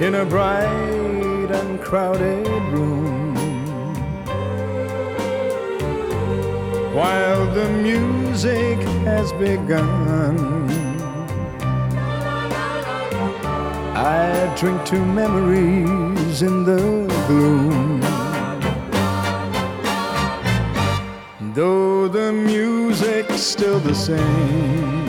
in a bright and crowded room, while the music has begun. I drink to memories in the gloom, though the music's still the same.